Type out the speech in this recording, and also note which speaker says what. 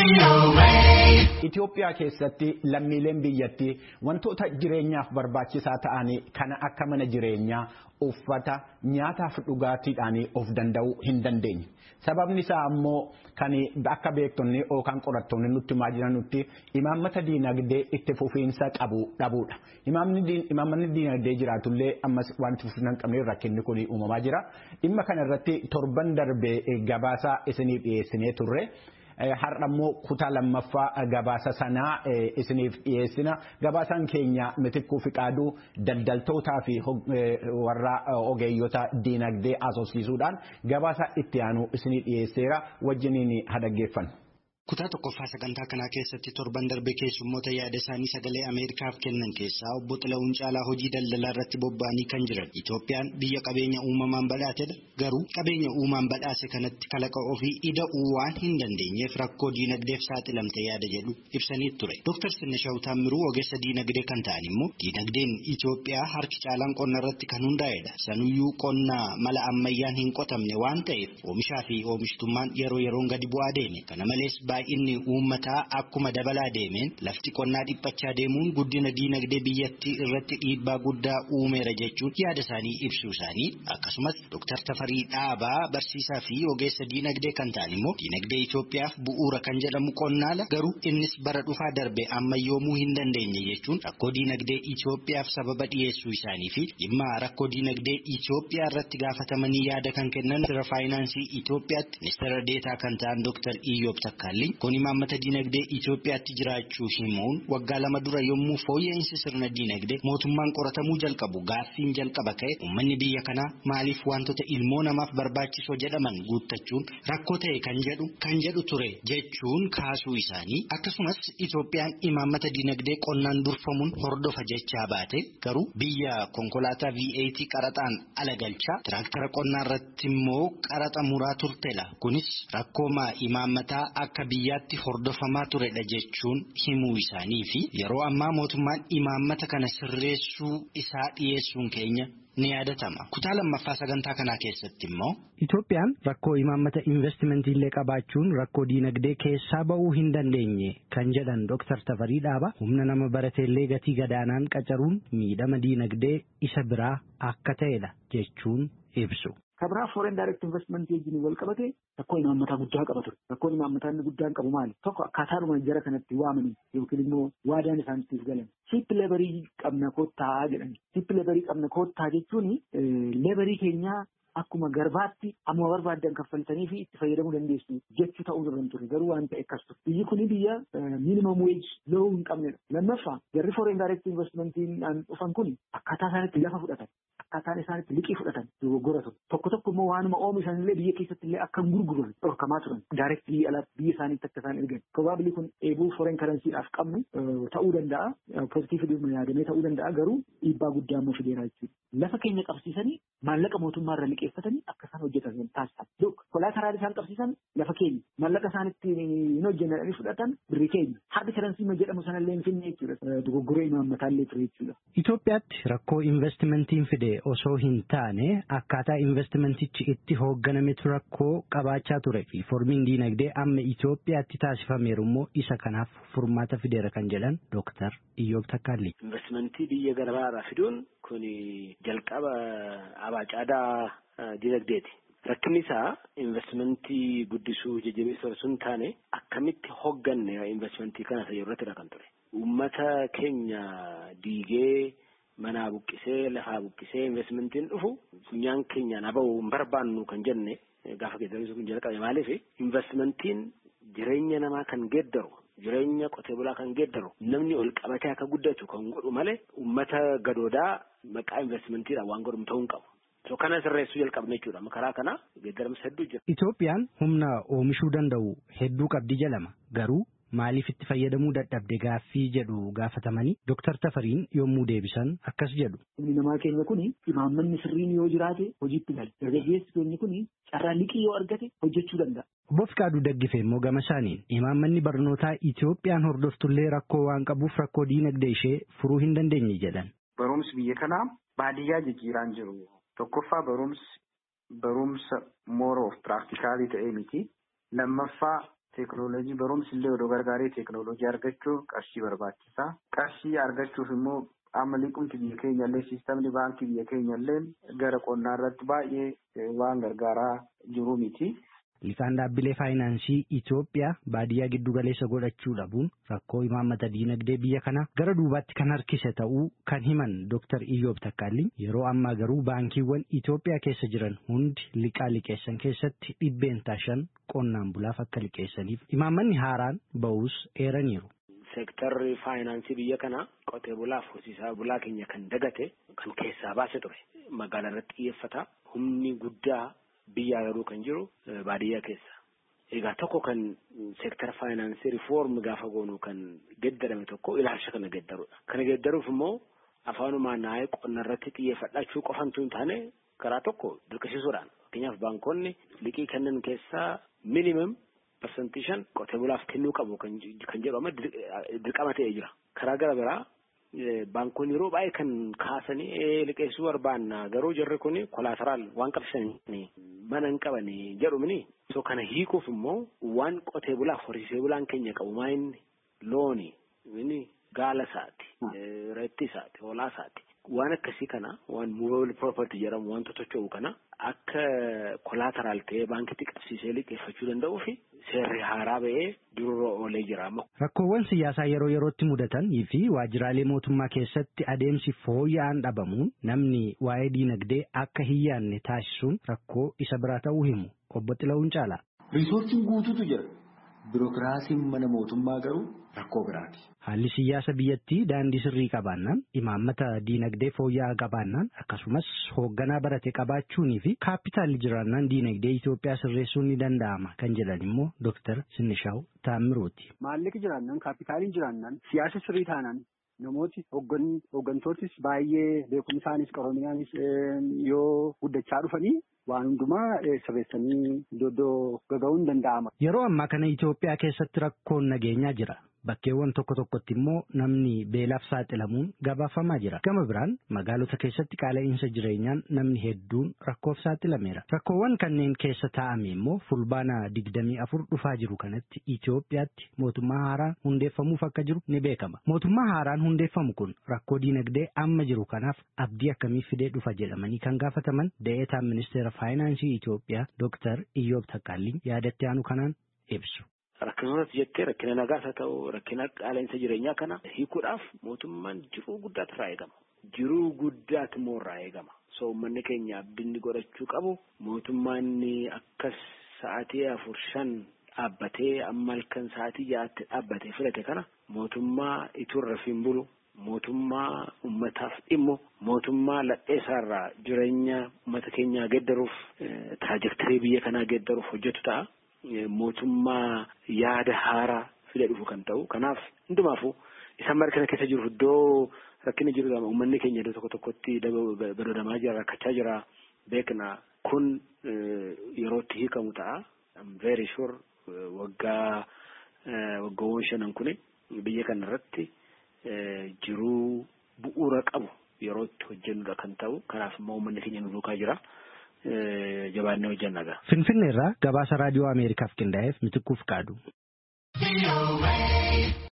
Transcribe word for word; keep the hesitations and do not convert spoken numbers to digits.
Speaker 1: Itoophiyaa keessatti lammiileen biyyattii wantoota jireenyaaf barbaachisaa ta'anii kana akka mana jireenyaa, uffata, nyaataaf dhugaatiidhaan of danda'uu hin dandeenye. Sababni isaa ammoo kan akka beektonni yookaan qorattoonni nutti himaa jiranutti imaammata diinagdee itti fufiinsa qabu dhabuudha. Imaammanni diinagdee jiraatullee ammas wanti fufiinsa hin qabne rakkinni kun uumamaa jira. Dhimma kana irratti torban darbee gabaasaa isiniif dhiyeessinee turre. Har'a immoo kutaa lammaffaa gabaasa sanaa isiniif dhiyeessina. Gabaasaan keenya Mitikkuu Fiqaaduu daldaltootaa fi warra ogeeyyota diinagdee asoosiisuudhaan gabaasa itti aanu isiniif dhiyeesseera wajjiniin hadaggeeffannu.
Speaker 2: Kutaa tokkoffaa sagantaa kanaa keessatti torban darbe keessummoota yaada isaanii sagalee Ameerikaaf kennan keessaa obbo Xilawuun Caalaa hojii daldalaa irratti bobba'anii kan jiran. Itoophiyaan biyya qabeenya uumamaan badhaatedha. Garuu qabeenya uumamaan badhaase kanatti kalaqa ofii ida'uu waan hin dandeenyeef rakkoo diinagdeef saaxilamte yaada jedhu ibsanii ture. Dooktar Sinnashaw Taammiruu ogeessa diinagdee kan ta'an immoo diinagdeen Itoophiyaa harki caalaan qonna irratti kan hundaa'edha. Sanuyyuu qonna mala ammayyaan hin qotamne waan ta'eef oomishaa fi oomishtummaan yeroo yeroon gadi bu'aa deeme. Kana malees inni uummataa akkuma dabalaa deemeen lafti qonnaa dhiphachaa deemuun guddina diinagdee biyyattii irratti dhiibbaa guddaa uumeera jechuun yaada isaanii ibsuu isaanii akkasumas Dooktar Tafarii Dhaabaa barsiisaa fi ogeessa diinagdee kan ta'an immoo diinagdee Itoophiyaaf bu'uura kan jedhamu qonnaala garuu innis bara dhufaa darbe ammayyoomuu hin dandeenye jechuun rakkoo diinagdee Itoophiyaaf sababa dhiyeessuu isaanii fi dhimma rakkoo diinagdee Itoophiyaa irratti gaafatamanii yaada kan kennan ministeera faayinaansii Itoophiyaatti ministeera deetaa kan ta'an Dooktar Iyyoob Takkaalli kun imaammata diinagdee Itoophiyaatti jiraachuu himuun waggaa lama dura yommuu fooyya'insi sirna diinagdee mootummaan qoratamuu jalqabu gaaffiin jalqaba ka'e uummanni biyya kanaa maaliif wantoota ilmoo namaaf barbaachisoo jedhaman guuttachuun rakkoo ta'e kan jedhu kan jedhu ture jechuun kaasuu isaanii akkasumas Itoophiyaan imaammata diinagdee qonnaan durfamuun hordofa jechaa baate garuu biyya konkolaataa V eight qaraxaan ala galchaa tiraaktara qonnaa irratti immoo qaraxa muraa turtela kunis rakkooma imaammataa akka biyyaatti hordofamaa turedha jechuun himuu isaanii fi yeroo ammaa mootummaan imaammata kana sirreessuu isaa dhiyeessuun keenya ni yaadatama. Kutaa lammaffaa sagantaa kanaa keessatti immoo
Speaker 3: Itoophiyaan rakkoo imaammata investimentii illee qabaachuun rakkoo diinagdee keessaa ba'uu hin dandeenye kan jedhan Dooktar Tafarii Dhaabaa humna nama barateellee gatii gadaanaan qacaruun miidhama diinagdee isa biraa akka ta'edha jechuun ibsu.
Speaker 4: Kabraa foreign direct investment wajjin wal qabate rakkoo imaammataa guddaa qaba ture. Rakkoo imaammataa inni guddaan qabu maali? Tokko akkaataadhuma jara kanatti waamanii yookiin immoo waadaan isaaniif galan. Cheap laborii qabna koottaa jedhani. Cheap laborii qabna koottaa jechuun laborii keenyaa akkuma garbaatti amma barbaadan kaffaltanii fi itti fayyadamuu dandeessu jechuu ta'uu irra ture. Garuu waan ta'e akkas ture. Biyyi kuni biyya minimum wage low hin qabnedha. Lammaffaa jarri foreign direct investmentiin dhufan kun akkaataa isaanitti lafa fudhatan. Akkaataan isaanitti liqii fudhatan dogoggora ture. Tokko tokko immoo waanuma oomishan illee biyya keessatti illee akka gurguran dhorkamaa turan. Directly alaatti biyya isaaniitti akka isaan ergan. Probably kun eebuu foreign currencyidhaaf qabnu ta'uu danda'a. Positive yaadamee ta'uu danda'a garuu dhiibbaa guddaa immoo fideera jechuudha. Lafa keenya qabsiisanii maallaqa mootummaa irra liqeeffatanii akka isaan hojjetan taasisan. Kolaateraalii isaan qabsiisan lafa keenya maallaqa isaanitti hin hojjennanii fudhatan birrii keenya. Hardi karansii jedhamu sanallee hin finne jechuudha. Dogoggoree imaammataa illee ture jechuudha.
Speaker 3: Itoophiyaatti rakkoo investimentiin fide osoo hin taane akkaataa investimentichi itti hoogganametu rakkoo qabaachaa ture fi formiin diinagdee amma Itoophiyaatti taasifameeru immoo isa kanaaf furmaata fideera kan jedhan Dooktar Iyyoob Takkaalli.
Speaker 5: Investimentii biyya garaagaraa fiduun kun jalqaba abaacaadaa diinagdeeti. Rakkinni isaa investimentii guddisuu jajjabeessuu osoo hin taane akkamitti hoogganne investimentii kana irratti kan ture. Uummata keenya diigee manaa buqqisee lafaa buqqisee investmentiin dhufu funyaan keenyaan aba'uu hin barbaannu kan jenne gaafa geeddarrisu kun jalqabe maaliif investmentiin jireenya namaa kan geeddaru jireenya qotee bulaa kan geeddaru namni ol qabatee akka guddatu kan godhu malee uummata gadoodaa maqaa investmentiidhaan waan godhamu ta'uu hin qabu. So kana sirreessuu jalqabne jechuudha. Karaa kana geeddaramsa hedduu jira.
Speaker 3: Itoophiyaan humna oomishuu danda'u hedduu qabdi jedhama garuu maaliif itti fayyadamuu dadhabde gaaffii jedhu gaafatamanii Dooktar Tafariin yommuu deebisan akkas jedhu.
Speaker 4: Humni namaa keenya kun imaammanni sirriin yoo jiraate hojiitti gala. Dargaggeessi keenya kun carraa liqii yoo argate hojjechuu danda'a.
Speaker 3: Obbo Fiqaaduu Daggifee immoo gama isaaniin imaammanni barnootaa Itoophiyaan hordoftullee rakkoo waan qabuuf rakkoo diinagdee ishee furuu hin dandeenye jedhan.
Speaker 6: Barumsi biyya kanaa baadiyyaa jijjiiraan jiru. Tokkoffaa barumsi barumsa more of practicality ta'ee miti. Lammaffaa Teekinooloojii barumsi illee odoo gargaaree teekinooloojii argachuu qarshii barbaachisaa. Qarshii argachuuf immoo amma liqumti biyya keenya illee siistamni baankii biyya keenya illee gara qonnaa irratti baay'ee waan gargaaraa jiru miti.
Speaker 3: Liqaan dhaabbilee faayinaansii Itoophiyaa baadiyyaa giddu galeessa godhachuu dhabuun rakkoo imaammata diinagdee biyya kanaa gara duubaatti kan harkise ta'uu kan himan Dooktar Iyyoob Takkaalliin yeroo ammaa garuu baankiiwwan Itoophiyaa keessa jiran hundi liqaa liqeessan keessatti dhibbeentaa shan qonnaan bulaaf akka liqeessaniif imaammanni haaraan ba'uus eeraniiru.
Speaker 5: Seektarri faayinaansii biyya kanaa qotee bulaaf horsiisaa bulaa keenya kan dagate kan keessaa baase ture. Magaalaa irratti xiyyeeffata. Humni guddaa biyyaa garuu kan jiru baadiyyaa keessa. Egaa tokko kan seektara faayinaansii riifoormi gaafa goonu kan geddarame tokko ilaalcha kana geddarudha. Kana geddaruuf immoo afaanumaan naayee qonna irratti xiyyeeffachuu qofantu hin taane karaa tokko dirqisiisuudhaan. Fakkeenyaaf baankonni liqii kennan keessaa minimum parsantii shan qotee bulaaf kennuu qabu kan jedhamu dirqama ta'ee jira. Karaa gara biraa baankonni yeroo baay'ee kan kaasanii liqeessuu barbaanna garuu jarri kun kolaataraal waan qabsanii mana hin qabanii jedhumni. So kana hiikuuf immoo waan qotee bulaaf horsiisee bulaan keenya qabu maayinni looni inni gaala isaati reetti isaati hoolaa isaati. Waan akkasii kana waan movable property jedhamu wanta tocho'u kana akka kolaataraal ta'ee baankitti qabsiisee liqeeffachuu danda'uu fi seerri haaraa ba'ee duruu oolee jira.
Speaker 3: Rakkoowwan siyaasaa yeroo yerootti mudatan fi waajjiraalee mootummaa keessatti adeemsi fooyya'aan dhabamuun namni waa'ee diinagdee akka hin yaadne taasisuun rakkoo isa biraa ta'uu himu obbo Xilawuun Caalaa.
Speaker 7: Riisortiin guutuutu jira. Birookiraasiin mana mootummaa garuu rakkoo biraati.
Speaker 3: Haalli siyaasa biyyattii daandii sirrii qabaannaan imaammata diinagdee fooyya'aa qabaannaan akkasumas hoogganaa barate qabaachuunii fi kaapitaalli jiraannaan diinagdee Itoophiyaa sirreessuun ni danda'ama kan jedhan immoo Dooktar Sinishaw Taammiruuti.
Speaker 8: Maallaqi jiraannaan kaapitaaliin jiraannaan siyaasa sirrii taanaan namooti hooggantoottis baay'ee beekumsaanis qaroominaanis yoo guddachaa dhufanii waan hundumaa sirreessanii iddoo gaga'uun danda'ama.
Speaker 3: Yeroo ammaa kana Itoophiyaa keessatti rakkoon nageenyaa jira. Bakkeewwan tokko tokkotti immoo namni beelaaf saaxilamuun gabaafamaa jira. Gama biraan magaalota keessatti qaala'insa jireenyaan namni hedduun rakkoof saaxilameera. Rakkoowwan kanneen keessa taa'ame immoo fulbaana digdamii afur dhufaa jiru kanatti Itoophiyaatti mootummaa haaraan hundeeffamuuf akka jiru ni beekama. Mootummaa haaraan hundeeffamu kun rakkoo diinagdee amma jiru kanaaf abdii akkamii fidee dhufa jedhamanii kan gaafataman deetaan ministeera faayinaansii Itoophiyaa Dooktar Iyyoob Takkaalliin yaadatti aanu kanaan ibsu.
Speaker 5: Rakkinoota jettee rakkina nagaas haa ta'u rakkina qaala'insa jireenyaa kana hiikuudhaaf mootummaan jiruu guddaatu irraa eegama. Jiruu guddaatu immoo irraa eegama. So uummanni keenya abdii godhachuu qabu mootummaan akkas sa'aatii afur shan dhaabbatee amma halkan sa'aatii ja'aatti dhaabbatee filate kana mootummaa ituu rafiin bulu mootummaa uummataaf dhimmu mootummaa ladheessaarraa jireenya uummata keenyaa geeddaruuf taajektirii biyya kanaa geeddaruuf hojjetu ta'a. Mootummaa yaada haaraa fida dhufu kan ta'u kanaaf hundumaafuu isaan mara kana keessa jiru iddoo rakkinni jiru uummanni keenya iddoo tokko tokkotti badoodamaa jira rakkachaa jira beekna kun yerootti hiikamu ta'a. I'm very sure waggaa waggoowwan shanan kun biyya kana irratti jiruu bu'uura qabu yerootti hojjennudha kan ta'u kanaaf immoo uummanni keenya nu duukaa jira. Jabaannee hojjennaga.
Speaker 3: Finfinnee irraa gabaasa raadiyoo Ameerikaaf qindaa'eef Mitikkuuf Qaadu.